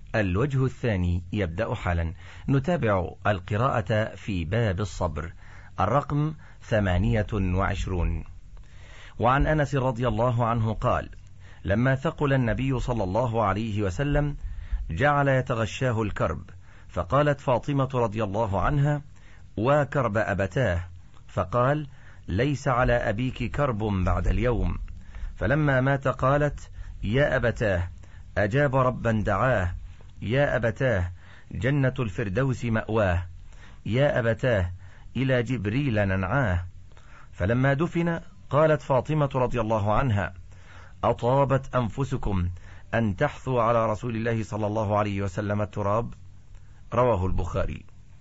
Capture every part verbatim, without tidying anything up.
الوجه الثاني يبدأ حالا. نتابع القراءة في باب الصبر، الرقم ثمانية وعشرون. وعن أنس رضي الله عنه قال: لما ثقل النبي صلى الله عليه وسلم جعل يتغشاه الكرب، فقالت فاطمة رضي الله عنها: وكرب أبتاه، فقال: ليس على أبيك كرب بعد اليوم. فلما مات قالت: يا أبتاه، أجاب ربا دعاه، يا أبتاه، جنة الفردوس مأواه، يا أبتاه، إلى جبريل ننعاه. فلما دفن قالت فاطمة رضي الله عنها: أطابت أنفسكم أن تحثوا على رسول الله صلى الله عليه وسلم التراب. رواه البخاري.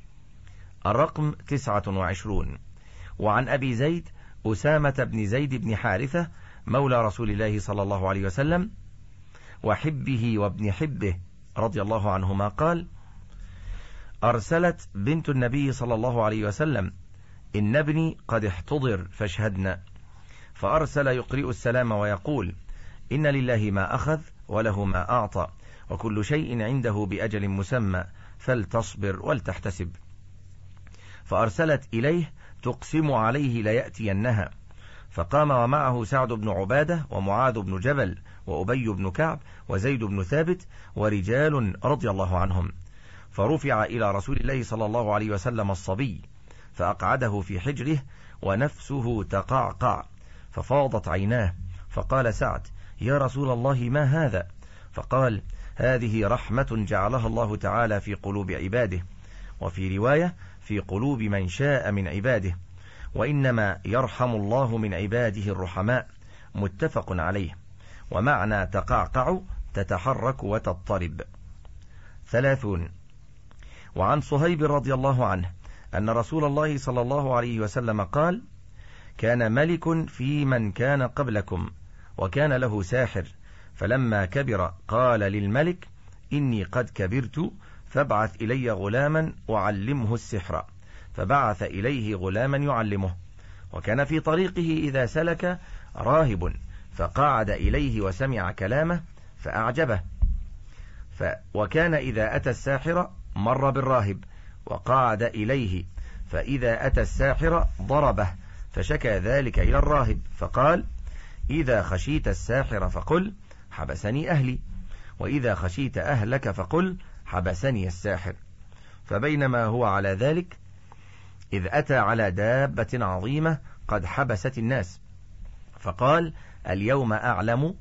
الرقم تسعة وعشرون. وعن أبي زيد أسامة بن زيد بن حارثة مولى رسول الله صلى الله عليه وسلم وحبه وابن حبه رضي الله عنهما قال: أرسلت بنت النبي صلى الله عليه وسلم: إن ابني قد احتضر فاشهدنا. فأرسل يقرئ السلام ويقول: إن لله ما أخذ وله ما أعطى، وكل شيء عنده بأجل مسمى، فلتصبر ولتحتسب. فأرسلت إليه تقسم عليه ليأتينها، فقام ومعه سعد بن عبادة ومعاذ بن جبل وأبي بن كعب وزيد بن ثابت ورجال رضي الله عنهم، فرفع إلى رسول الله صلى الله عليه وسلم الصبي، فأقعده في حجره ونفسه تقعقع، ففاضت عيناه، فقال سعد: يا رسول الله ما هذا؟ فقال: هذه رحمة جعلها الله تعالى في قلوب عباده، وفي رواية في قلوب من شاء من عباده، وإنما يرحم الله من عباده الرحماء. متفق عليه. ومعنى تقعقع تتحرك وتضطرب. ثلاثون. وعن صهيب رضي الله عنه أن رسول الله صلى الله عليه وسلم قال: كان ملك في من كان قبلكم، وكان له ساحر، فلما كبر قال للملك: إني قد كبرت، فابعث إلي غلاما أعلمه السحر، فبعث إليه غلاما يعلمه. وكان في طريقه إذا سلك راهب، فقعد إليه وسمع كلامه فأعجبه، ف وكان إذا أتى الساحر مر بالراهب وقعد إليه، فإذا أتى الساحر ضربه، فشكى ذلك إلى الراهب، فقال: إذا خشيت الساحر فقل حبسني أهلي، وإذا خشيت أهلك فقل حبسني الساحر. فبينما هو على ذلك إذ أتى على دابة عظيمة قد حبست الناس، فقال: اليوم أعلم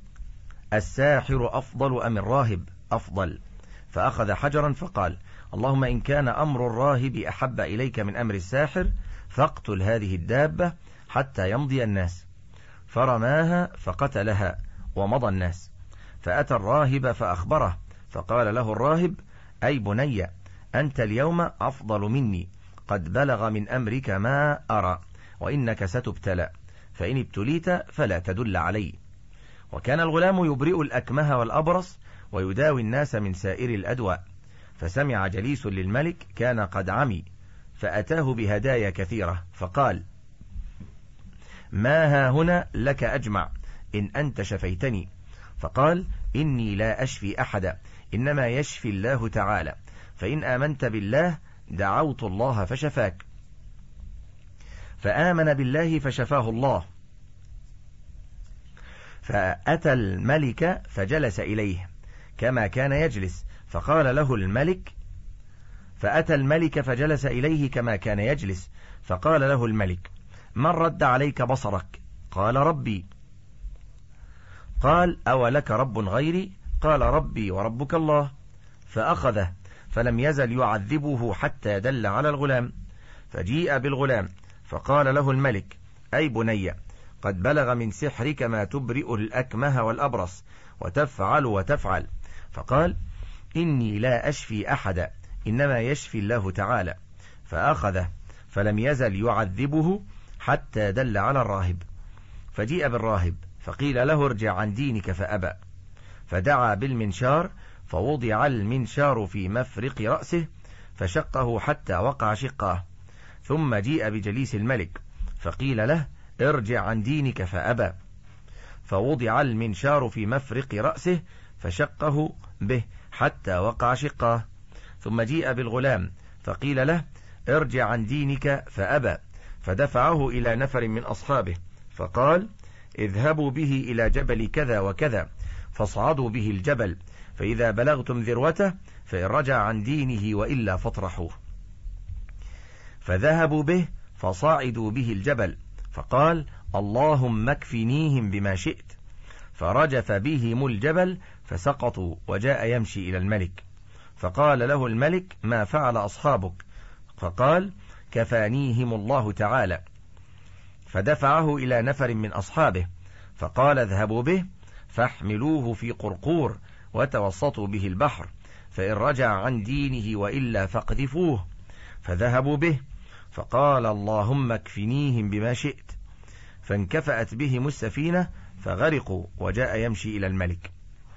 الساحر أفضل أم الراهب أفضل؟ فأخذ حجرا فقال: اللهم إن كان أمر الراهب أحب إليك من أمر الساحر فاقتل هذه الدابة حتى يمضي الناس. فرماها فقتلها ومضى الناس. فأتى الراهب فأخبره، فقال له الراهب: أي بني، أنت اليوم أفضل مني، قد بلغ من أمرك ما أرى، وإنك ستبتلى، فإن ابتليت فلا تدل علي. وكان الغلام يبرئ الأكمه والأبرص ويداوي الناس من سائر الأدواء. فسمع جليس للملك كان قد عمي، فأتاه بهدايا كثيرة، فقال: ما ها هنا لك أجمع إن أنت شفيتني. فقال: إني لا أشفي أحدا، إنما يشفي الله تعالى، فإن آمنت بالله دعوت الله فشفاك. فآمن بالله فشفاه الله. فأتى الملك فجلس إليه كما كان يجلس، فقال له الملك فأتى الملك فجلس إليه كما كان يجلس فقال له الملك: من رد عليك بصرك؟ قال: ربي. قال: أولك رب غيري؟ قال: ربي وربك الله. فأخذه فلم يزل يعذبه حتى دل على الغلام. فجيء بالغلام فقال له الملك: أي بني، قد بلغ من سحرك ما تبرئ الأكمه والأبرص وتفعل وتفعل. فقال: إني لا أشفي أحدا، إنما يشفي الله تعالى. فأخذه فلم يزل يعذبه حتى دل على الراهب. فجيء بالراهب فقيل له: ارجع عن دينك، فأبى. فدعا بالمنشار فوضع المنشار في مفرق رأسه فشقه حتى وقع شقاه. ثم جيء بجليس الملك فقيل له: ارجع عن دينك، فأبى. فوضع المنشار في مفرق رأسه فشقه به حتى وقع شقاه. ثم جيء بالغلام فقيل له ارجع عن دينك فأبى، فدفعه إلى نفر من أصحابه فقال اذهبوا به إلى جبل كذا وكذا فاصعدوا به الجبل، فإذا بلغتم ذروته فإن رجع عن دينه وإلا فاطرحوه. فذهبوا به فصعدوا به الجبل، فقال اللهم اكفنيهم بما شئت، فرجف بهم الجبل فسقطوا، وجاء يمشي إلى الملك فقال له الملك ما فعل أصحابك؟ فقال كفانيهم الله تعالى. فدفعه إلى نفر من أصحابه فقال اذهبوا به فاحملوه في قرقور وتوسطوا به البحر، فإن رجع عن دينه وإلا فاقذفوه. فذهبوا به فقال اللهم اكفنيهم بما شئت، فانكفأت بهم السفينة فغرقوا، وجاء يمشي إلى الملك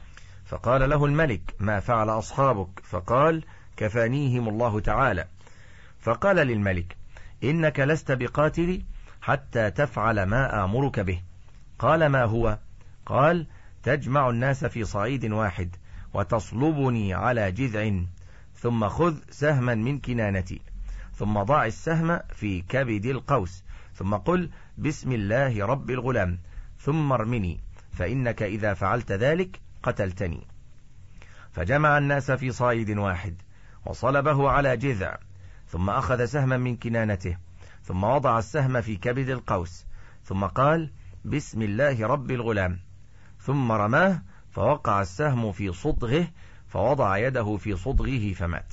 فقال له الملك ما فعل أصحابك؟ فقال كفانيهم الله تعالى. فقال للملك إنك لست بقاتلي حتى تفعل ما آمرك به. قال ما هو؟ قال تجمع الناس في صعيد واحد وتصلبني على جذع، ثم خذ سهما من كنانتي، ثم ضع السهم في كبد القوس، ثم قل بسم الله رب الغلام، ثم ارمني، فإنك إذا فعلت ذلك قتلتني. فجمع الناس في صعيد واحد وصلبه على جذع، ثم أخذ سهما من كنانته، ثم وضع السهم في كبد القوس، ثم قال بسم الله رب الغلام، ثم رماه فوقع السهم في صدغه، فوضع يده في صدغه فمات.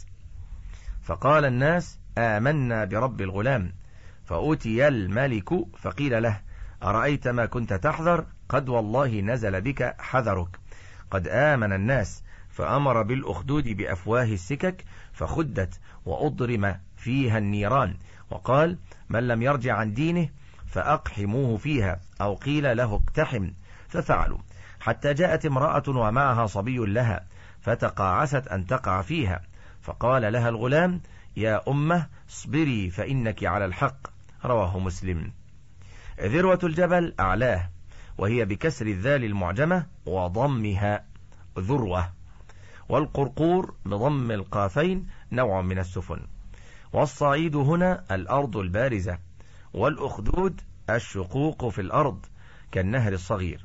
فقال الناس آمنا برب الغلام. فأتي الملك فقيل له أرأيت ما كنت تحذر؟ قد والله نزل بك حذرك، قد آمن الناس. فأمر بالأخدود بأفواه السكك فخدت وأضرم فيها النيران، وقال من لم يرجع عن دينه فأقحموه فيها، أو قيل له اقتحم. ففعلوا حتى جاءت امرأة ومعها صبي لها فتقاعست أن تقع فيها، فقال لها الغلام يا أمه اصبري فإنك على الحق. رواه مسلم. ذروة الجبل أعلاه، وهي بكسر الذال المعجمة وضمها ذروة، والقرقور بضم القافين نوع من السفن. والصعيد هنا الأرض البارزة، والأخدود الشقوق في الأرض كالنهر الصغير.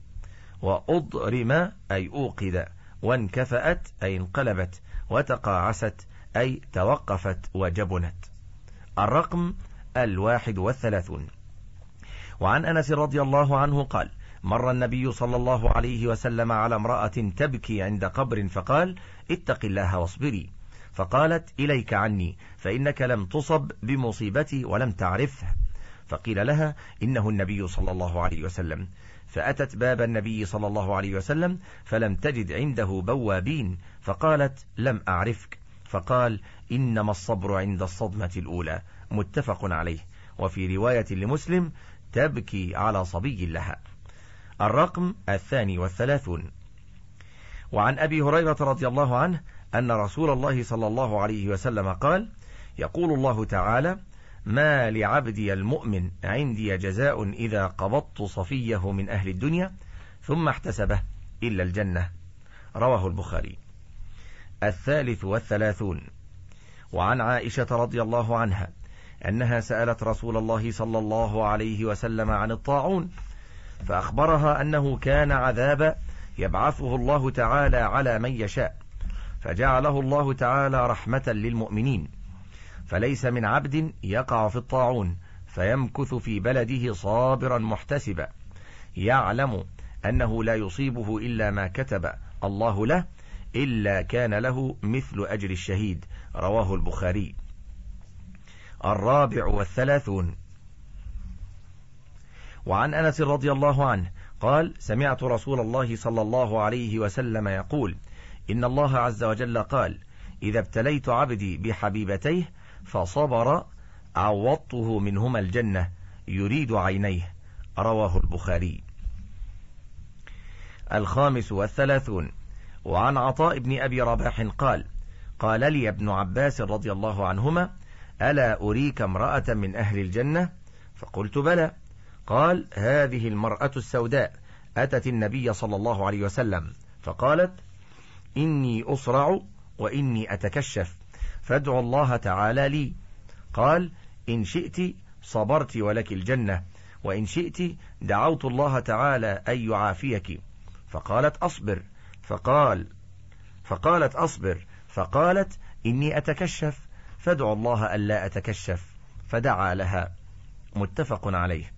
وأضرم أي أوقد، وانكفأت أي انقلبت، وتقاعست أي توقفت وجبنت. الرقم الواحد والثلاثون. وعن أنس رضي الله عنه قال مر النبي صلى الله عليه وسلم على امرأة تبكي عند قبر فقال اتق الله واصبري، فقالت إليك عني، فإنك لم تصب بمصيبتي ولم تعرفها. فقيل لها إنه النبي صلى الله عليه وسلم، فأتت باب النبي صلى الله عليه وسلم فلم تجد عنده بوابين، فقالت لم أعرفك، فقال إنما الصبر عند الصدمة الأولى. متفق عليه. وفي رواية لمسلم تبكي على صبي لها. الرقم الثاني والثلاثون. وعن أبي هريرة رضي الله عنه أن رسول الله صلى الله عليه وسلم قال يقول الله تعالى ما لعبدي المؤمن عندي جزاء إذا قبضت صفيه من أهل الدنيا ثم احتسبه إلا الجنة. رواه البخاري. الثالث والثلاثون. وعن عائشة رضي الله عنها أنها سألت رسول الله صلى الله عليه وسلم عن الطاعون، فأخبرها أنه كان عذاب يبعثه الله تعالى على من يشاء، فجعله الله تعالى رحمة للمؤمنين، فليس من عبد يقع في الطاعون فيمكث في بلده صابرا محتسبا يعلم أنه لا يصيبه إلا ما كتب الله له إلا كان له مثل أجر الشهيد. رواه البخاري. الرابع والثلاثون. وعن أنس رضي الله عنه قال سمعت رسول الله صلى الله عليه وسلم يقول إن الله عز وجل قال إذا ابتليت عبدي بحبيبتيه فصبر عوضته منهما الجنة يريد عينيه. رواه البخاري. الخامس والثلاثون. وعن عطاء بن أبي رباح قال قال لي ابن عباس رضي الله عنهما ألا أريك امرأة من أهل الجنة؟ فقلت بلى. قال هذه المرأة السوداء أتت النبي صلى الله عليه وسلم فقالت إني أصرع وإني أتكشف فادعوا الله تعالى لي. قال: إن شئت صبرت ولك الجنة، وإن شئت دعوت الله تعالى أن يعافيك. فقالت: أصبر. فقال فقالت أصبر فقالت: إني أتكشف فادعوا الله ألا أتكشف، فدعا لها. متفق عليه.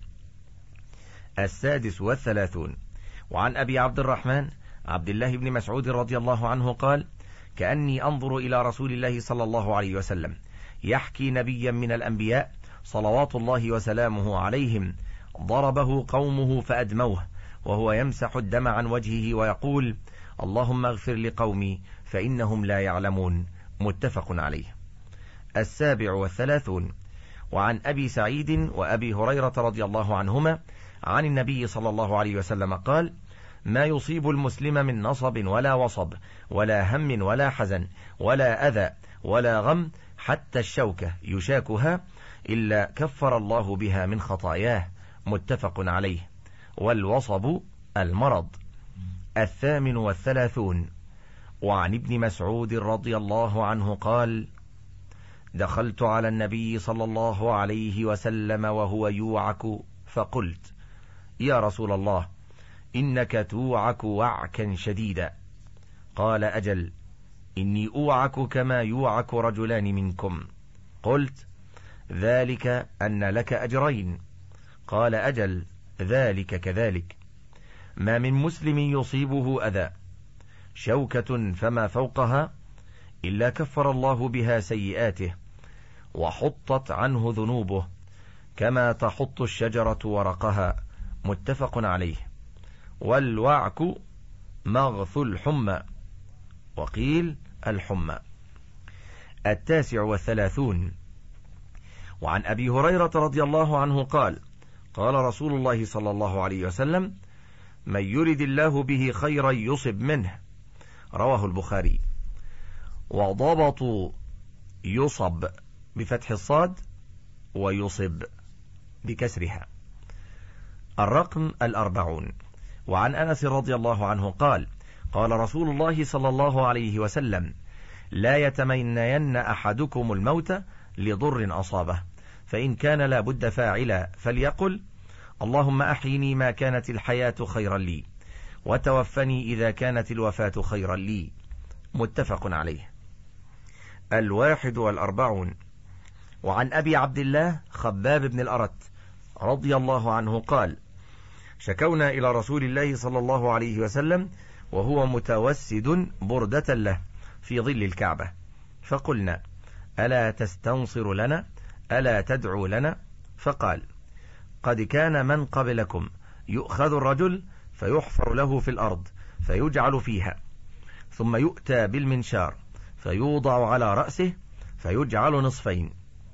السادس والثلاثون. وعن أبي عبد الرحمن عبد الله بن مسعود رضي الله عنه قال: كأني أنظر إلى رسول الله صلى الله عليه وسلم يحكي نبيا من الأنبياء صلوات الله وسلامه عليهم ضربه قومه فأدموه وهو يمسح الدم عن وجهه ويقول: اللهم اغفر لقومي فإنهم لا يعلمون. متفق عليه. السابع والثلاثون. وعن أبي سعيد وأبي هريرة رضي الله عنهما عن النبي صلى الله عليه وسلم قال: ما يصيب المسلم من نصب ولا وصب ولا هم ولا حزن ولا أذى ولا غم حتى الشوكة يشاكها إلا كفر الله بها من خطاياه. متفق عليه. والوصب المرض. الثامن والثلاثون. وعن ابن مسعود رضي الله عنه قال: دخلت على النبي صلى الله عليه وسلم وهو يوعك فقلت: يا رسول الله، إنك توعك وعكا شديدا. قال: أجل، إني أوعك كما يوعك رجلان منكم. قلت: ذلك أن لك أجرين. قال: أجل، ذلك كذلك. ما من مسلم يصيبه أذى شوكة فما فوقها إلا كفر الله بها سيئاته وحطت عنه ذنوبه كما تحط الشجرة ورقها. متفق عليه. والوعك مغث الحمى، وقيل الحمى. التاسع والثلاثون. وعن أبي هريرة رضي الله عنه قال: قال رسول الله صلى الله عليه وسلم: من يرد الله به خيرا يصب منه. رواه البخاري. وضبط يصب بفتح الصاد ويصب بكسرها. الرقم الأربعون. وعن أنس رضي الله عنه قال: قال رسول الله صلى الله عليه وسلم: لا يتمنين أحدكم الموت لضر أصابه، فإن كان لا بد فاعلا فليقل: اللهم أحيني ما كانت الحياة خيرا لي، وتوفني إذا كانت الوفاة خيرا لي. متفق عليه. الواحد والأربعون. وعن أبي عبد الله خباب بن الأرت رضي الله عنه قال: شكونا إلى رسول الله صلى الله عليه وسلم وهو متوسد بردة له في ظل الكعبة، فقلنا: ألا تستنصر لنا؟ ألا تدعو لنا؟ فقال: قد كان من قبلكم يؤخذ الرجل فيحفر له في الأرض فيجعل فيها، ثم يؤتى بالمنشار فيوضع على رأسه فيجعل نصفين،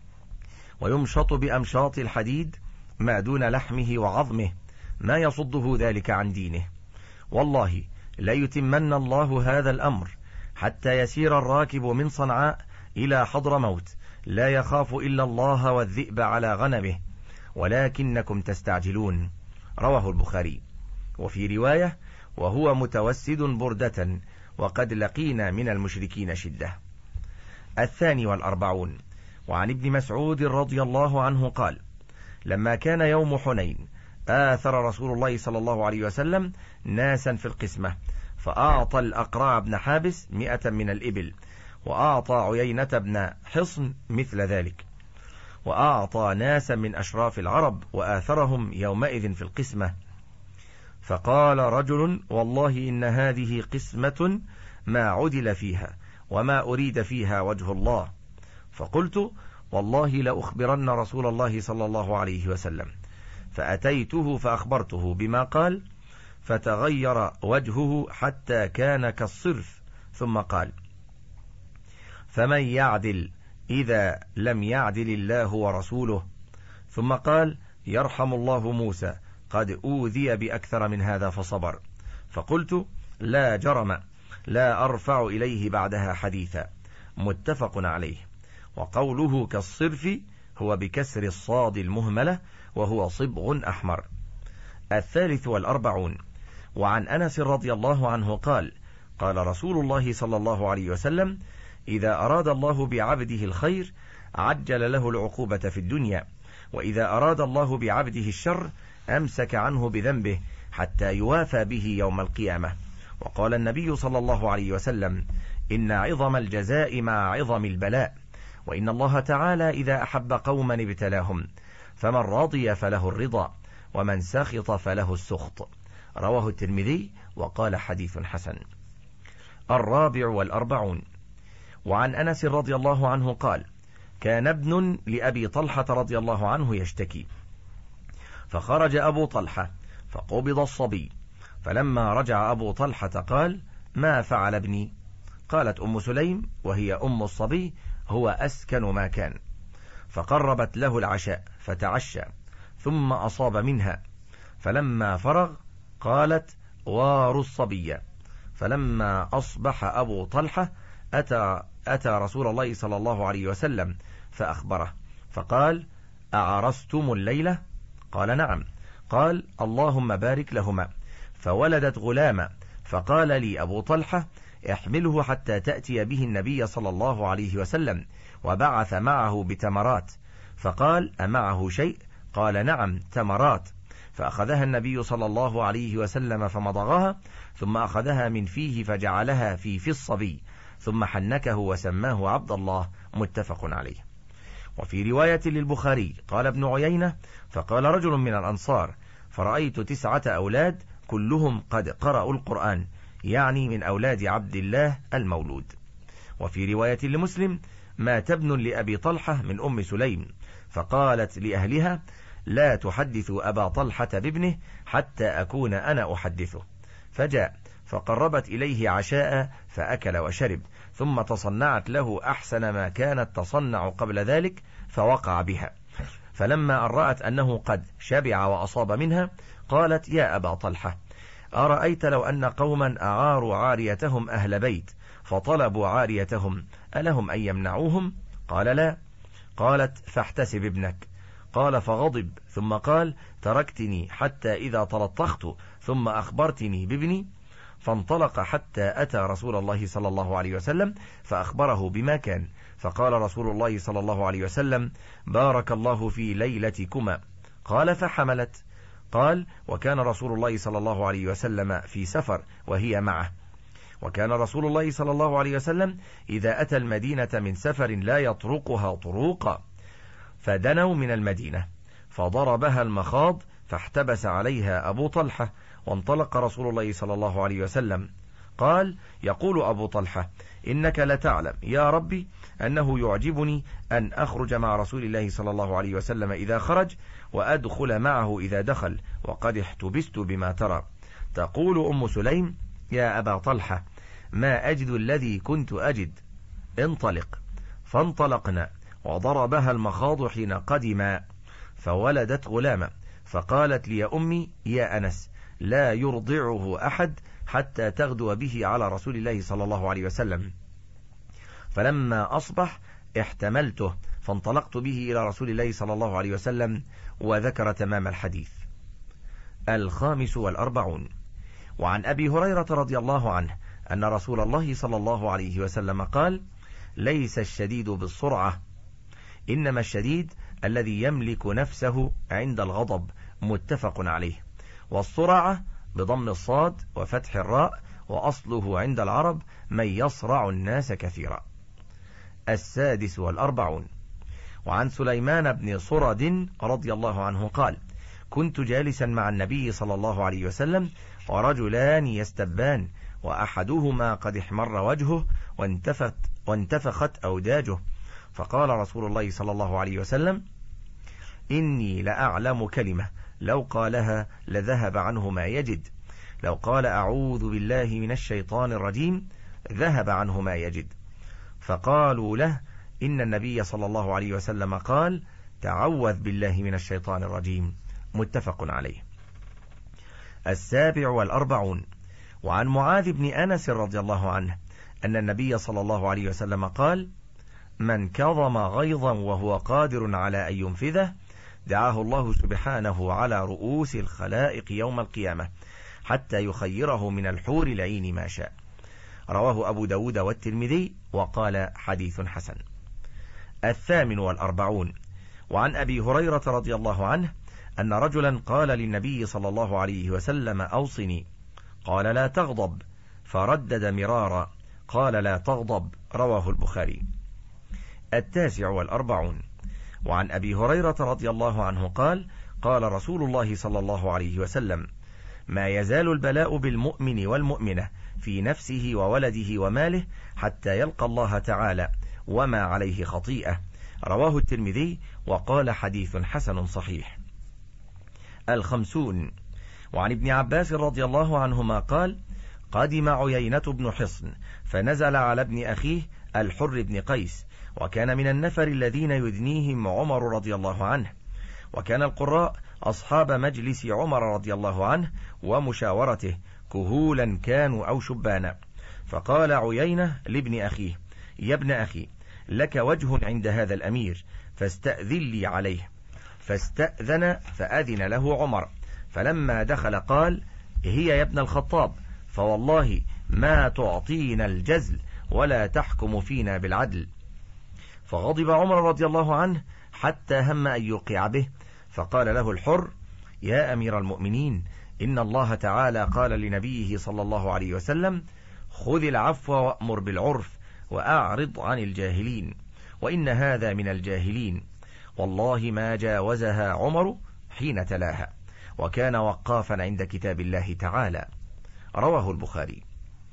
ويمشط بأمشاط الحديد ما دون لحمه وعظمه، ما يصده ذلك عن دينه. والله لا يتمن الله هذا الأمر حتى يسير الراكب من صنعاء إلى حضرموت لا يخاف إلا الله والذئب على غنمه، ولكنكم تستعجلون. رواه البخاري. وفي رواية: وهو متوسد بردة وقد لقينا من المشركين شدة. الثاني والأربعون. وعن ابن مسعود رضي الله عنه قال: لما كان يوم حنين آثر رسول الله صلى الله عليه وسلم ناسا في القسمة، فأعطى الأقرع بن حابس مئة من الإبل، وأعطى عيينة بن حصن مثل ذلك، وأعطى ناسا من أشراف العرب وآثرهم يومئذ في القسمة. فقال رجل: والله إن هذه قسمة ما عدل فيها وما أريد فيها وجه الله. فقلت: والله لأخبرن رسول الله صلى الله عليه وسلم. فأتيته فأخبرته بما قال، فتغير وجهه حتى كان كالصرف، ثم قال: فمن يعدل إذا لم يعدل الله ورسوله؟ ثم قال: يرحم الله موسى، قد أوذي بأكثر من هذا فصبر. فقلت: لا جرم، لا أرفع إليه بعدها حديثا. متفق عليه. وقوله كالصرف هو بكسر الصاد المهملة، وهو صبغ أحمر. الثالث والأربعون. وعن أنس رضي الله عنه قال: قال رسول الله صلى الله عليه وسلم: إذا أراد الله بعبده الخير عجل له العقوبة في الدنيا، وإذا أراد الله بعبده الشر أمسك عنه بذنبه حتى يوافى به يوم القيامة. وقال النبي صلى الله عليه وسلم: إن عظم الجزاء مع عظم البلاء، وإن الله تعالى إذا أحب قوما ابتلاهم، فمن رضي فله الرضا، ومن سخط فله السخط. رواه الترمذي وقال حديث حسن. الرابع والأربعون. وعن أنس رضي الله عنه قال: كان ابن لأبي طلحة رضي الله عنه يشتكي، فخرج أبو طلحة فقبض الصبي، فلما رجع أبو طلحة قال: ما فعل ابني؟ قالت أم سليم وهي أم الصبي: هو أسكن ما كان. فقربت له العشاء فتعشى، ثم أصاب منها، فلما فرغ قالت: واروا الصبي. فلما أصبح أبو طلحة أتى, أتى رسول الله صلى الله عليه وسلم فأخبره، فقال: أعرستم الليلة؟ قال: نعم. قال: اللهم بارك لهما. فولدت غلاما، فقال لي أبو طلحة: احمله حتى تأتي به النبي صلى الله عليه وسلم، وبعث معه بتمرات. فقال: أمعه شيء؟ قال: نعم، تمرات. فأخذها النبي صلى الله عليه وسلم فمضغها، ثم أخذها من فيه فجعلها في في الصبي، ثم حنكه وسماه عبد الله. متفق عليه. وفي رواية للبخاري قال ابن عيينة: فقال رجل من الأنصار: فرأيت تسعة أولاد كلهم قد قرأوا القرآن، يعني من أولاد عبد الله المولود. وفي رواية لمسلم: مات ابن لأبي طلحة من أم سليم، فقالت لأهلها: لا تحدثوا أبا طلحة بابنه حتى أكون أنا أحدثه. فجاء فقربت إليه عشاء فأكل وشرب، ثم تصنعت له أحسن ما كانت تصنع قبل ذلك، فوقع بها. فلما أن رأت أنه قد شبع وأصاب منها قالت: يا أبا طلحة، أرأيت لو أن قوما أعاروا عاريتهم أهل بيت فطلبوا عاريتهم ألهم أن يمنعوهم؟ قال: لا. قالت: فاحتسب ابنك. قال: فغضب، ثم قال: تركتني حتى إذا تلطخت ثم أخبرتني بابني. فانطلق حتى أتى رسول الله صلى الله عليه وسلم فأخبره بما كان، فقال رسول الله صلى الله عليه وسلم: بارك الله في ليلتكما. قال: فحملت. قال: وكان رسول الله صلى الله عليه وسلم في سفر وهي معه، وكان رسول الله صلى الله عليه وسلم إذا أتى المدينة من سفر لا يطرقها طروقا، فدنوا من المدينة فضربها المخاض فاحتبس عليها أبو طلحة، وانطلق رسول الله صلى الله عليه وسلم. قال: يقول أبو طلحة: إنك لتعلم يا ربي أنه يعجبني أن أخرج مع رسول الله صلى الله عليه وسلم إذا خرج، وأدخل معه إذا دخل، وقد احتبست بما ترى. تقول أم سليم: يا أبا طلحة، ما أجد الذي كنت أجد، انطلق. فانطلقنا، وضربها المخاض حين قدما، فولدت غلاما. فقالت لي أمي: يا أنس، لا يرضعه أحد حتى تغدو به على رسول الله صلى الله عليه وسلم. فلما أصبح احتملته، فانطلقت به إلى رسول الله صلى الله عليه وسلم، وذكر تمام الحديث. الخامس والأربعون. وعن أبي هريرة رضي الله عنه أن رسول الله صلى الله عليه وسلم قال: ليس الشديد بالسرعة، إنما الشديد الذي يملك نفسه عند الغضب. متفق عليه. والسرعة بضم الصاد وفتح الراء، وأصله عند العرب من يصرع الناس كثيرا. السادس والأربعون. وعن سليمان بن صرد رضي الله عنه قال: كنت جالسا مع النبي صلى الله عليه وسلم، ورجلان يستبان، وأحدهما قد احمر وجهه وانتفت, وانتفخت أوداجه، فقال رسول الله صلى الله عليه وسلم: إني لأعلم كلمة لو قالها لذهب عنه ما يجد، لو قال أعوذ بالله من الشيطان الرجيم ذهب عنه ما يجد. فقالوا له: إن النبي صلى الله عليه وسلم قال: تعوذ بالله من الشيطان الرجيم. متفق عليه. السابع والأربعون. وعن معاذ بن أنس رضي الله عنه أن النبي صلى الله عليه وسلم قال: من كظم غيظا وهو قادر على أن ينفذه دعاه الله سبحانه على رؤوس الخلائق يوم القيامة حتى يخيره من الحور العين ما شاء. رواه أبو داود والترمذي وقال حديث حسن. الثامن والأربعون، وعن أبي هريرة رضي الله عنه أن رجلا قال للنبي صلى الله عليه وسلم أوصني، قال لا تغضب، فردد مرارا قال لا تغضب، رواه البخاري. التاسع والأربعون، وعن أبي هريرة رضي الله عنه قال قال رسول الله صلى الله عليه وسلم ما يزال البلاء بالمؤمن والمؤمنة في نفسه وولده وماله حتى يلقى الله تعالى وما عليه خطيئة، رواه الترمذي وقال حديث حسن صحيح. الخمسون، وعن ابن عباس رضي الله عنهما قال قدم عيينة بن حصن فنزل على ابن أخيه الحر بن قيس، وكان من النفر الذين يدنيهم عمر رضي الله عنه، وكان القراء أصحاب مجلس عمر رضي الله عنه ومشاورته كهولا كانوا أو شبانا. فقال عيينة لابن أخيه يا ابن أخي لك وجه عند هذا الأمير فاستأذن لي عليه، فاستأذن فأذن له عمر، فلما دخل قال هي يا ابن الخطاب، فوالله ما تعطينا الجزل ولا تحكم فينا بالعدل. فغضب عمر رضي الله عنه حتى هم أن يوقع به، فقال له الحر يا أمير المؤمنين إن الله تعالى قال لنبيه صلى الله عليه وسلم خذ العفو وأمر بالعرف وأعرض عن الجاهلين، وإن هذا من الجاهلين، والله ما جاوزها عمر حين تلاها، وكان وقافا عند كتاب الله تعالى، رواه البخاري.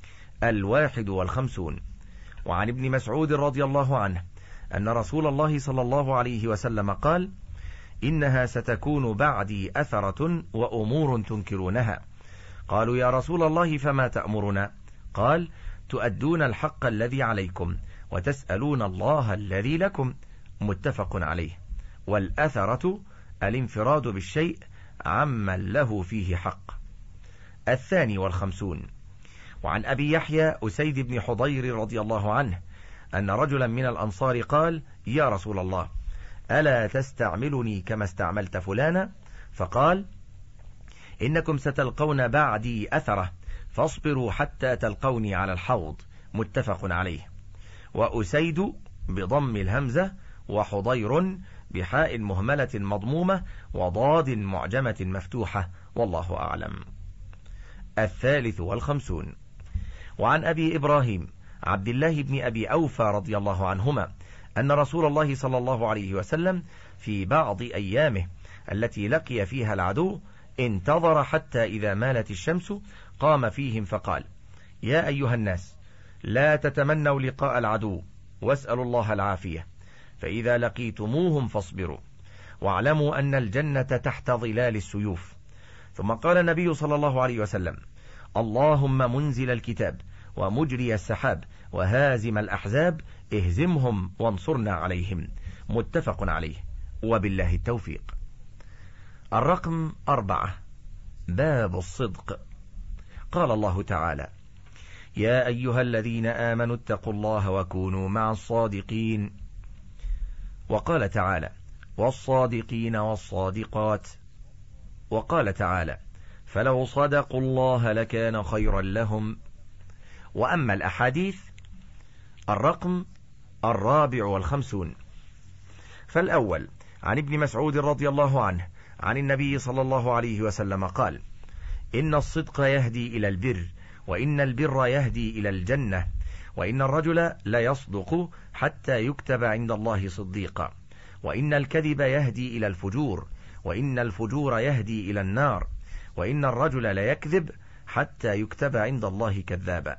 الواحد والخمسون، وعن ابن مسعود رضي الله عنه أن رسول الله صلى الله عليه وسلم قال إنها ستكون بعدي أثرة وأمور تنكرونها. قالوا يا رسول الله فما تأمرنا؟ قال تؤدون الحق الذي عليكم وتسألون الله الذي لكم، متفق عليه. والأثرة الانفراد بالشيء عمن له فيه حق. الثاني والخمسون، وعن أبي يحيى أسيد بن حضير رضي الله عنه أن رجلا من الأنصار قال يا رسول الله ألا تستعملني كما استعملت فلانا؟ فقال إنكم ستلقون بعدي أثرة فاصبروا حتى تلقوني على الحوض، متفق عليه. وأسيد بضم الهمزة وحضير بحاء مهملة مضمومة وضاد معجمة مفتوحة، والله أعلم. الثالث والخمسون، وعن أبي إبراهيم عبد الله بن أبي أوفى رضي الله عنهما أن رسول الله صلى الله عليه وسلم في بعض أيامه التي لقي فيها العدو انتظر حتى إذا مالت الشمس قام فيهم فقال يا أيها الناس لا تتمنوا لقاء العدو واسألوا الله العافية، فإذا لقيتموهم فاصبروا واعلموا أن الجنة تحت ظلال السيوف. ثم قال النبي صلى الله عليه وسلم اللهم منزل الكتاب ومجري السحاب وهازم الأحزاب اهزمهم وانصرنا عليهم، متفق عليه، وبالله التوفيق. الرقم أربعة، باب الصدق. قال الله تعالى يا أيها الذين آمنوا اتقوا الله وكونوا مع الصادقين. وقال تعالى والصادقين والصادقات. وقال تعالى فلو صدقوا الله لكان خيرا لهم. وأما الأحاديث الرقم الرابع والخمسون، فالأول عن ابن مسعود رضي الله عنه عن النبي صلى الله عليه وسلم قال إن الصدق يهدي إلى البر، وإن البر يهدي إلى الجنة، وإن الرجل لا يصدق حتى يكتب عند الله صديقا، وإن الكذب يهدي إلى الفجور، وإن الفجور يهدي إلى النار، وإن الرجل لا يكذب حتى يكتب عند الله كذابا،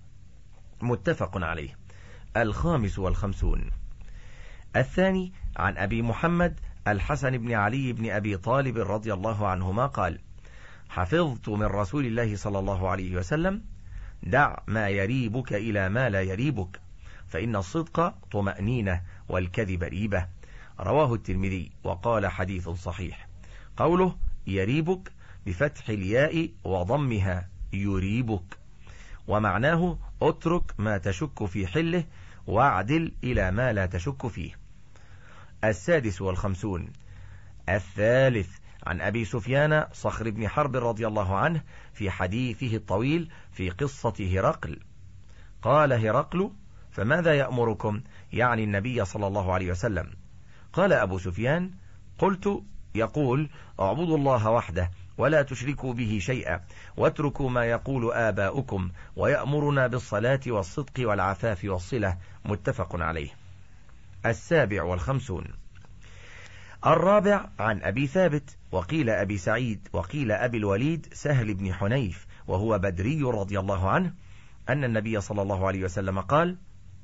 متفق عليه. الخامس والخمسون، الثاني عن أبي محمد الحسن بن علي بن أبي طالب رضي الله عنهما قال حفظت من رسول الله صلى الله عليه وسلم دع ما يريبك إلى ما لا يريبك، فإن الصدق طمأنينة والكذب ريبة، رواه الترمذي وقال حديث صحيح. قوله يريبك بفتح الياء وضمها يريبك، ومعناه اترك ما تشك في حله واعدل إلى ما لا تشك فيه. السادس والخمسون، الثالث عن أبي سفيان صخر بن حرب رضي الله عنه في حديثه الطويل في قصة هرقل قال هرقل: فماذا يأمركم؟ يعني النبي صلى الله عليه وسلم. قال أبو سفيان: قلت: يقول: اعبدوا الله وحده ولا تشركوا به شيئا واتركوا ما يقول آباؤكم ويأمرنا بالصلاة والصدق والعفاف والصلة. متفق عليه. السابع والخمسون. الرابع عن أبي ثابت، وقيل أبي سعيد، وقيل أبي الوليد سهل بن حنيف، وهو بدري رضي الله عنه، أن النبي صلى الله عليه وسلم قال: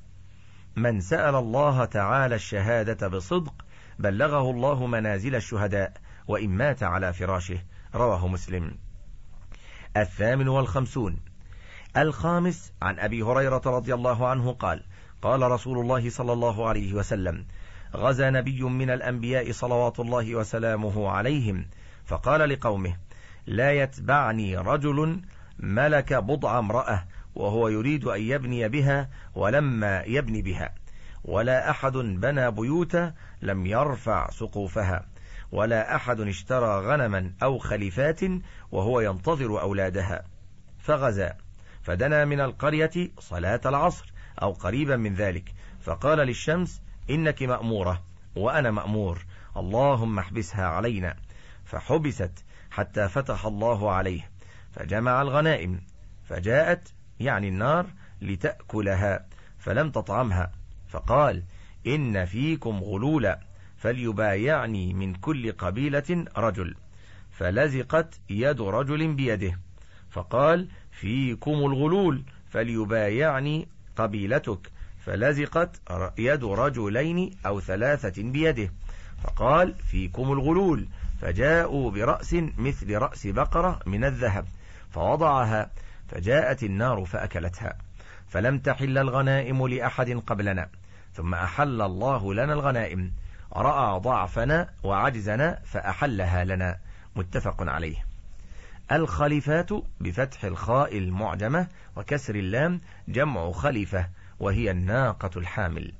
من سأل الله تعالى الشهادة بصدق بلغه الله منازل الشهداء وإن مات على فراشه. رواه مسلم. الثامن والخمسون. الخامس عن أبي هريرة رضي الله عنه قال: قال رسول الله صلى الله عليه وسلم: غزا نبي من الأنبياء صلوات الله وسلامه عليهم، فقال لقومه: لا يتبعني رجل ملك بضع امرأة وهو يريد أن يبني بها ولما يبني بها، ولا أحد بنى بيوتا لم يرفع سقوفها، ولا أحد اشترى غنما أو خليفات وهو ينتظر أولادها. فغزا فدنا من القرية صلاة العصر أو قريبا من ذلك، فقال للشمس: إنك مأمورة وأنا مأمور، اللهم احبسها علينا. فحبست حتى فتح الله عليه، فجمع الغنائم، فجاءت يعني النار لتأكلها فلم تطعمها، فقال: إن فيكم غلولا فليبايعني من كل قبيلة رجل، فلزقت يد رجل بيده، فقال: فيكم الغلول فليبايعني قبيلتك، فلزقت يد رجلين أو ثلاثة بيده، فقال: فيكم الغلول، فجاءوا برأس مثل رأس بقرة من الذهب فوضعها، فجاءت النار فأكلتها، فلم تحل الغنائم لأحد قبلنا، ثم أحل الله لنا الغنائم، رأى ضعفنا وعجزنا فأحلها لنا. متفق عليه. الخليفات بفتح الخاء المعجمة وكسر اللام جمع خليفة، وهي الناقة الحامل.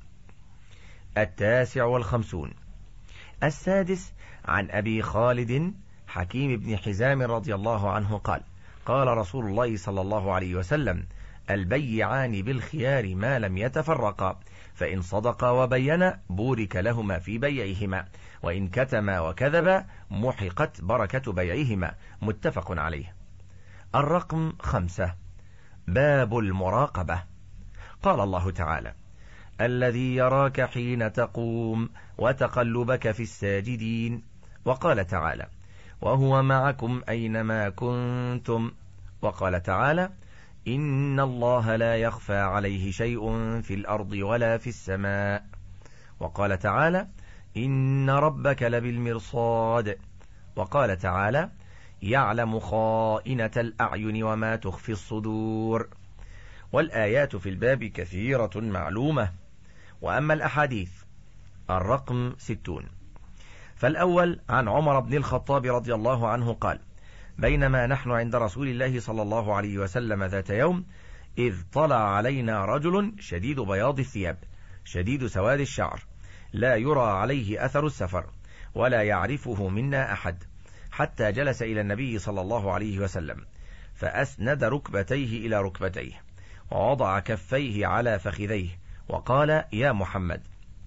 التاسع والخمسون. السادس عن أبي خالد حكيم بن حزام رضي الله عنه قال: قال رسول الله صلى الله عليه وسلم: البيعان بالخيار ما لم يتفرقا، فإن صدقا وبينا بورك لهما في بيعهما، وإن كتما وكذبا محقت بركة بيعهما. متفق عليه. الرقم خمسة. باب المراقبة. قال الله تعالى: الذي يراك حين تقوم وتقلبك في الساجدين. وقال تعالى: وهو معكم أينما كنتم. وقال تعالى: إن الله لا يخفى عليه شيء في الأرض ولا في السماء. وقال تعالى: إن ربك لبالمرصاد. وقال تعالى: يعلم خائنة الأعين وما تخفي الصدور. والآيات في الباب كثيرة معلومة. وأما الأحاديث الرقم ستون. فالأول عن عمر بن الخطاب رضي الله عنه قال: بينما نحن عند رسول الله صلى الله عليه وسلم ذات يوم، إذ طلع علينا رجل شديد بياض الثياب شديد سواد الشعر، لا يرى عليه أثر السفر، ولا يعرفه منا أحد، حتى جلس إلى النبي صلى الله عليه وسلم، فأسند ركبتيه إلى ركبتيه، ووضع كفيه على فخذيه، وقال: يا محمد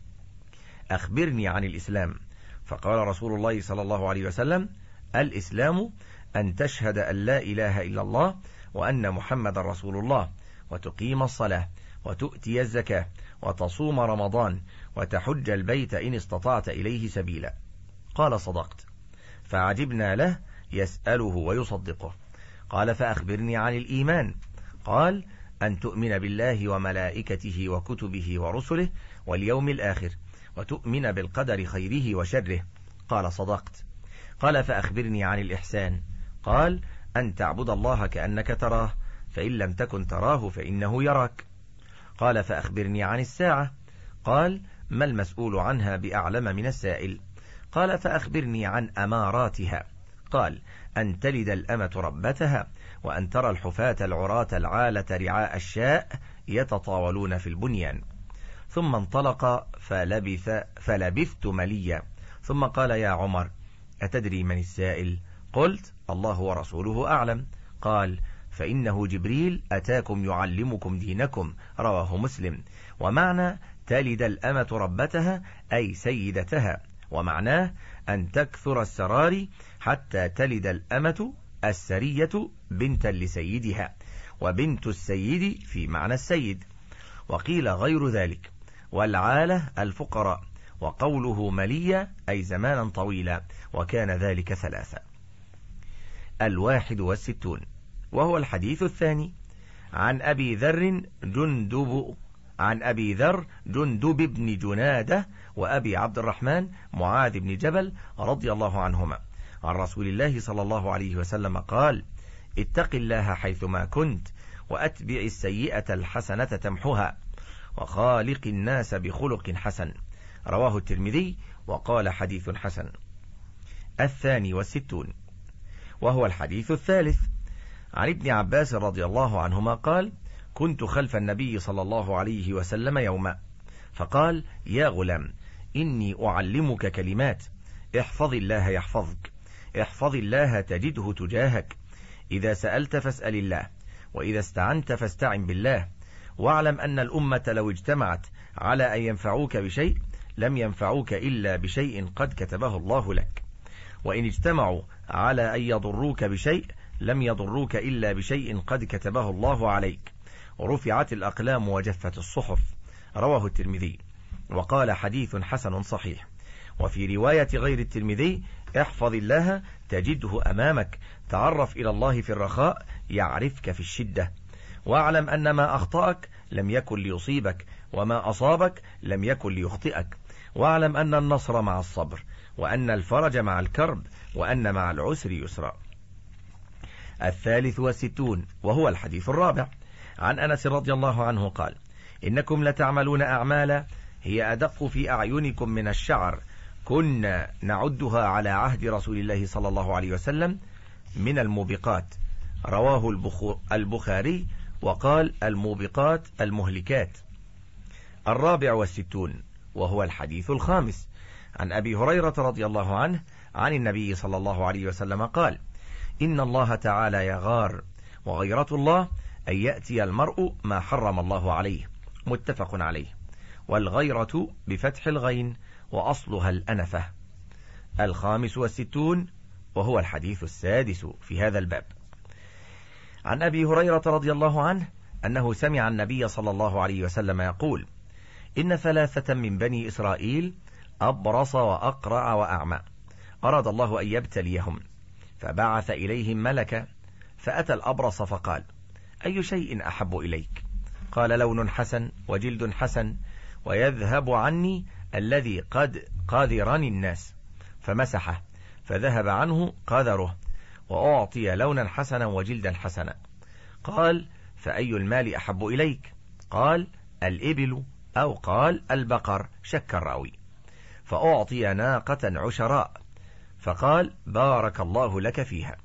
أخبرني عن الإسلام. فقال رسول الله صلى الله عليه وسلم: الإسلام أن تشهد أن لا إله إلا الله وأن محمد رسول الله، وتقيم الصلاة، وتؤتي الزكاة، وتصوم رمضان، وتحج البيت إن استطعت إليه سبيلا. قال: صدقت. فعجبنا له يسأله ويصدقه. قال: فأخبرني عن الإيمان. قال: أن تؤمن بالله وملائكته وكتبه ورسله واليوم الآخر، وتؤمن بالقدر خيره وشره. قال: صدقت. قال: فأخبرني عن الإحسان. قال: أن تعبد الله كأنك تراه، فإن لم تكن تراه فإنه يراك. قال: فأخبرني عن الساعة. قال: ما المسؤول عنها بأعلم من السائل. قال: فأخبرني عن أماراتها. قال: أن تلد الأمة ربتها، وأن ترى الحفاة العراة العالة رعاء الشاء يتطاولون في البنيان. ثم انطلق فلبث فلبثت مليا، ثم قال: يا عمر أتدري من السائل؟ قلت: الله ورسوله أعلم. قال: فإنه جبريل أتاكم يعلمكم دينكم، رواه مسلم. ومعنى تلد الأمة ربتها أي سيدتها، ومعناه أن تكثر السرار حتى تلد الأمة السرية بنتا لسيدها، وبنت السيد في معنى السيد. وقيل غير ذلك، والعالة الفقراء، وقوله مليا أي زمانا طويلا، وكان ذلك ثلاثة. الواحد والستون، وهو الحديث الثاني. عن أبي ذر جندب عن أبي ذر جندب بن جنادة وأبي عبد الرحمن معاذ بن جبل رضي الله عنهما عن رسول الله صلى الله عليه وسلم قال: اتق الله حيثما كنت، وأتبع السيئة الحسنة تمحها، وخالق الناس بخلق حسن، رواه الترمذي وقال حديث حسن. الثاني والستون، وهو الحديث الثالث. عن ابن عباس رضي الله عنهما قال: كنت خلف النبي صلى الله عليه وسلم يوما، فقال: يا غلام، إني أعلمك كلمات، احفظ الله يحفظك، احفظ الله تجده تجاهك، إذا سألت فاسأل الله، وإذا استعنت فاستعن بالله، واعلم أن الأمة لو اجتمعت على أن ينفعوك بشيء لم ينفعوك إلا بشيء قد كتبه الله لك، وإن اجتمعوا على أن يضروك بشيء لم يضروك إلا بشيء قد كتبه الله عليك، ورفعت الأقلام وجفت الصحف، رواه الترمذي وقال حديث حسن صحيح. وفي رواية غير الترمذي: احفظ الله تجده أمامك، تعرف إلى الله في الرخاء يعرفك في الشدة، واعلم أن ما أخطأك لم يكن ليصيبك، وما أصابك لم يكن ليخطئك، واعلم أن النصر مع الصبر، وأن الفرج مع الكرب، وأن مع العسر يسرا. الثالث والستون، وهو الحديث الرابع. عن أنس رضي الله عنه قال: إنكم لتعملون أعمالا هي أدق في أعينكم من الشعر، كنا نعدها على عهد رسول الله صلى الله عليه وسلم من الموبقات، رواه البخاري وقال الموبقات المهلكات. الرابع والستون، وهو الحديث الخامس. عن أبي هريرة رضي الله عنه عن النبي صلى الله عليه وسلم قال: إن الله تعالى يغار، وغيرة الله أن يأتي المرء ما حرم الله عليه، متفق عليه. والغيرة بفتح الغين، وأصلها الأنفة. الخامس والستون، وهو الحديث السادس في هذا الباب. عن أبي هريرة رضي الله عنه أنه سمع النبي صلى الله عليه وسلم يقول: إن ثلاثة من بني إسرائيل أبرص وأقرع وأعمى، أراد الله أن يبتليهم، فبعث إليهم ملكا، فأتى الأبرص فقال: أي شيء أحب إليك؟ قال: لون حسن، وجلد حسن، ويذهب عني الذي قد قاذرني الناس، فمسحه فذهب عنه قذره، وأعطي لونا حسنا وجلدا حسنا. قال: فأي المال أحب إليك؟ قال: الإبل، أو قال البقر، شك الراوي. فأعطي ناقة عشراء، فقال: بارك الله لك فيها.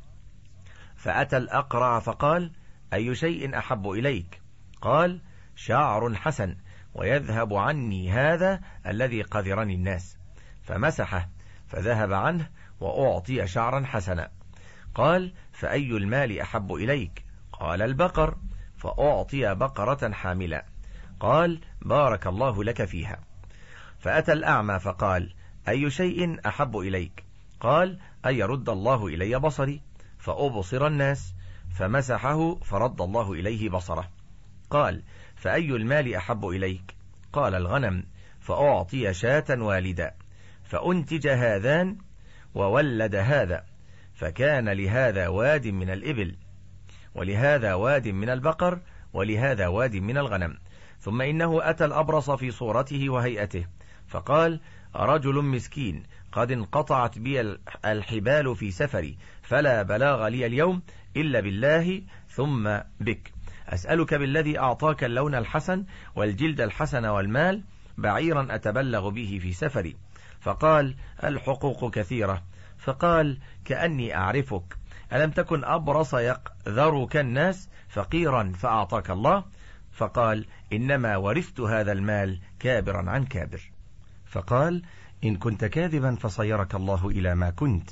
فأتى الأقرع فقال: أي شيء أحب إليك؟ قال: شعر حسن، ويذهب عني هذا الذي قذرني الناس، فمسحه فذهب عنه، وأعطي شعرا حسنا. قال: فأي المال أحب إليك؟ قال: البقر، فأعطي بقرة حاملة. قال: بارك الله لك فيها. فأتى الأعمى فقال: أي شيء أحب إليك؟ قال: أن يرد الله إلي بصري فأبصر الناس، فمسحه فرد الله إليه بصره. قال: فأي المال أحب إليك؟ قال: الغنم، فأعطي شاة والدا، فأنتج هذان وولد هذا، فكان لهذا واد من الإبل، ولهذا واد من البقر، ولهذا واد من الغنم. ثم إنه أتى الأبرص في صورته وهيئته، فقال: رجل مسكين قد انقطعت بي الحبال في سفري، فلا بلاغ لي اليوم إلا بالله ثم بك، أسألك بالذي أعطاك اللون الحسن والجلد الحسن والمال بعيرا أتبلغ به في سفري. فقال: الحقوق كثيرة. فقال: كأني أعرفك، ألم تكن أبرص يقذرك الناس فقيرا فأعطاك الله؟ فقال: إنما ورثت هذا المال كابرا عن كابر. فقال: إن كنت كاذبا فصيرك الله إلى ما كنت،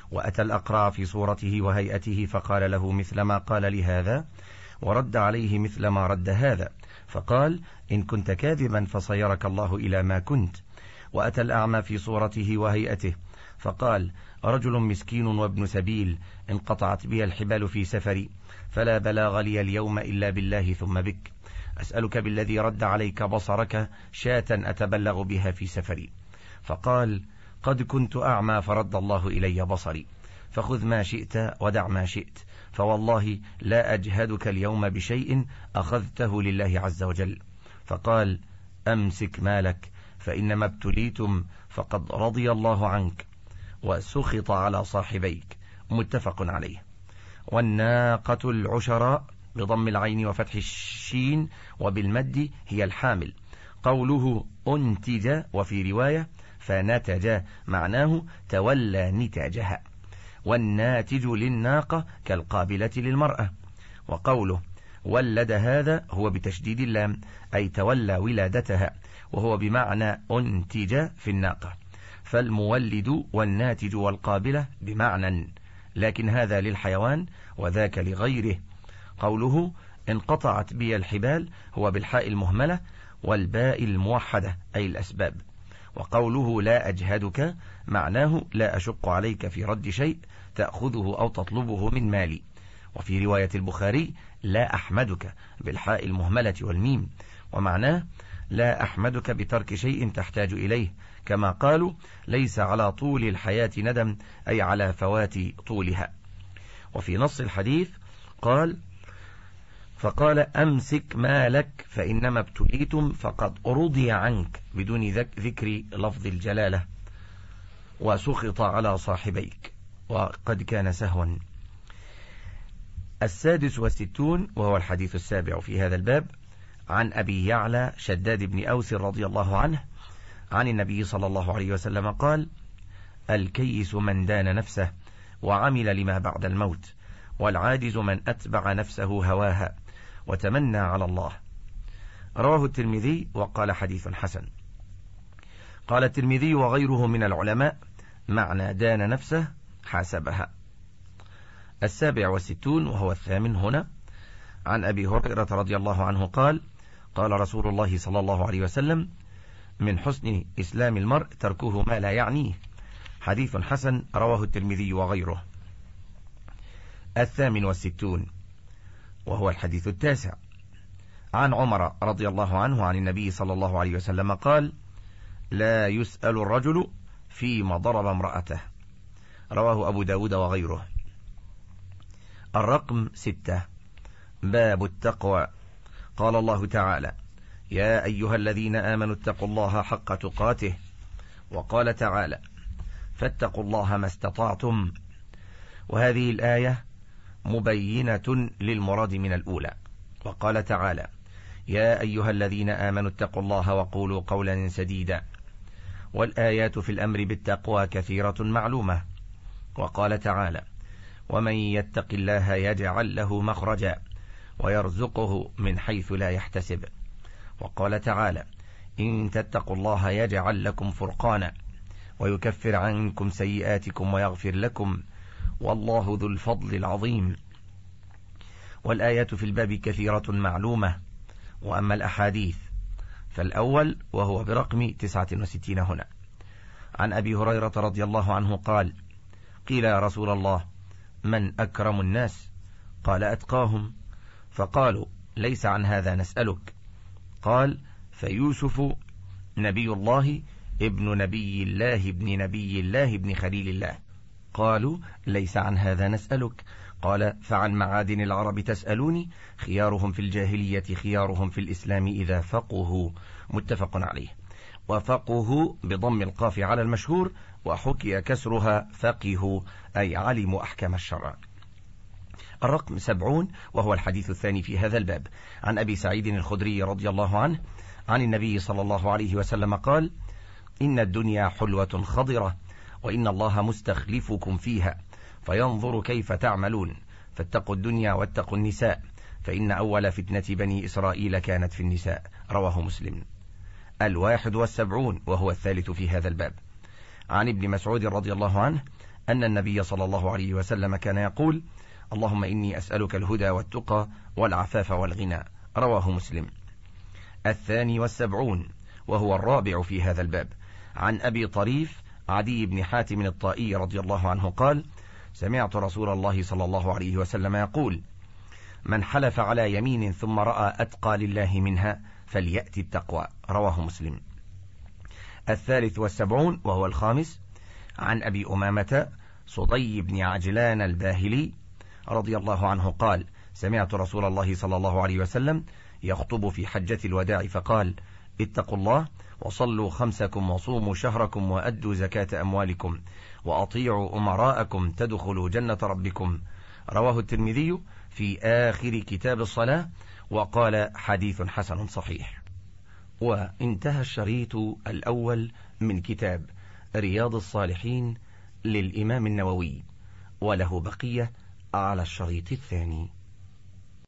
وأتى الأقرع في صورته وهيئته فقال له مثل ما قال لهذا، ورد عليه مثل ما رد هذا، فقال: إن كنت كاذبا فصيرك الله إلى ما كنت. وأتى الأعمى في صورته وهيئته فقال: رجل مسكين وابن سبيل انقطعت بي الحبال في سفري، فلا بلاغ لي اليوم إلا بالله ثم بك، أسألك بالذي رد عليك بصرك شاة أتبلغ بها في سفري. فقال: قد كنت أعمى فرد الله إلي بصري، فخذ ما شئت ودع ما شئت، فوالله لا أجهدك اليوم بشيء أخذته لله عز وجل. فقال: أمسك مالك فإنما ابتليتم فقد رضي الله عنك وسخط على صاحبيك. متفق عليه. والناقة العشراء بضم العين وفتح الشين وبالمد هي الحامل. قوله أنتج وفي رواية فنتج معناه تولى نتاجها. والناتج للناقة كالقابلة للمرأة. وقوله ولد هذا هو بتشديد اللام، أي تولى ولادتها، وهو بمعنى أنتج في الناقة، فالمولد والناتج والقابلة بمعنى، لكن هذا للحيوان وذاك لغيره. قوله انقطعت بي الحبال هو بالحاء المهملة والباء الموحدة أي الأسباب. وقوله لا أجهدك معناه لا أشق عليك في رد شيء تأخذه أو تطلبه من مالي. وفي رواية البخاري لا أحمدك بالحاء المهملة والميم، ومعناه لا أحمدك بترك شيء تحتاج إليه، كما قالوا ليس على طول الحياة ندم، أي على فوات طولها. وفي نص الحديث قال: فقال: أمسك مالك فإنما ابتليتم فقد رضي عنك، بدون ذكر لفظ الجلالة، وسخط على صاحبيك، وقد كان سهوا. السادس والستون وهو الحديث السابع في هذا الباب، عن أبي يعلى شداد بن أوس رضي الله عنه عن النبي صلى الله عليه وسلم قال: الكيس من دان نفسه وعمل لما بعد الموت، والعاجز من أتبع نفسه هواها وتمنى على الله. رواه الترمذي وقال حديث حسن. قال الترمذي وغيره من العلماء معنى دان نفسه حاسبها. السابع والستون وهو الثامن هنا، عن أبي هريرة رضي الله عنه قال: قال رسول الله صلى الله عليه وسلم: من حسن إسلام المرء تركه ما لا يعنيه. حديث حسن رواه الترمذي وغيره. الثامن والستون وهو الحديث التاسع، عن عمر رضي الله عنه عن النبي صلى الله عليه وسلم قال: لا يسأل الرجل فيما ضرب امرأته. رواه أبو داود وغيره. الرقم ستة، باب التقوى. قال الله تعالى: يا أيها الذين آمنوا اتقوا الله حق تقاته. وقال تعالى: فاتقوا الله ما استطعتم. وهذه الآية مبينة للمراد من الأولى. وقال تعالى: يا أيها الذين آمنوا اتقوا الله وقولوا قولا سديدا. والآيات في الأمر بالتقوى كثيرة معلومة. وقال تعالى: ومن يتق الله يجعل له مخرجا ويرزقه من حيث لا يحتسب. وقال تعالى: إن تتقوا الله يجعل لكم فرقانا ويكفر عنكم سيئاتكم ويغفر لكم والله ذو الفضل العظيم. والآيات في الباب كثيرة معلومة. وأما الأحاديث فالأول وهو برقم تسعة وستين هنا، عن أبي هريرة رضي الله عنه قال: قيل يا رسول الله من أكرم الناس؟ قال: أتقاهم. فقالوا: ليس عن هذا نسألك. قال: فيوسف نبي الله ابن نبي الله ابن نبي الله ابن خليل الله. قالوا: ليس عن هذا نسألك. قال: فعن معادن العرب تسألوني؟ خيارهم في الجاهلية خيارهم في الإسلام إذا فقهوا. متفق عليه. وفقهوا بضم القاف على المشهور، وحكي كسرها فقهوا أي علموا أحكام الشرع. الرقم سبعون وهو الحديث الثاني في هذا الباب، عن أبي سعيد الخدري رضي الله عنه عن النبي صلى الله عليه وسلم قال: إن الدنيا حلوة خضرة وإن الله مستخلفكم فيها فينظر كيف تعملون، فاتقوا الدنيا واتقوا النساء فإن أول فتنة بني إسرائيل كانت في النساء. رواه مسلم. الواحد والسبعون وهو الثالث في هذا الباب، عن ابن مسعود رضي الله عنه أن النبي صلى الله عليه وسلم كان يقول: اللهم إني أسألك الهدى والتقى والعفاف والغنى. رواه مسلم. الثاني والسبعون وهو الرابع في هذا الباب، عن أبي طريف عدي بن حاتم الطائي رضي الله عنه قال: سمعت رسول الله صلى الله عليه وسلم يقول: من حلف على يمين ثم رأى أتقى لله منها فليأتي التقوى. رواه مسلم. الثالث والسبعون وهو الخامس، عن أبي أمامة صدي بن عجلان الباهلي رضي الله عنه قال: سمعت رسول الله صلى الله عليه وسلم يخطب في حجة الوداع فقال: اتقوا الله وصلوا خمسكم وصوموا شهركم وأدوا زكاة أموالكم وأطيعوا أمراءكم تدخلوا جنة ربكم. رواه الترمذي في آخر كتاب الصلاة، وقال: حديث حسن صحيح. وانتهى الشريط الأول من كتاب رياض الصالحين للإمام النووي، وله بقية على الشريط الثاني.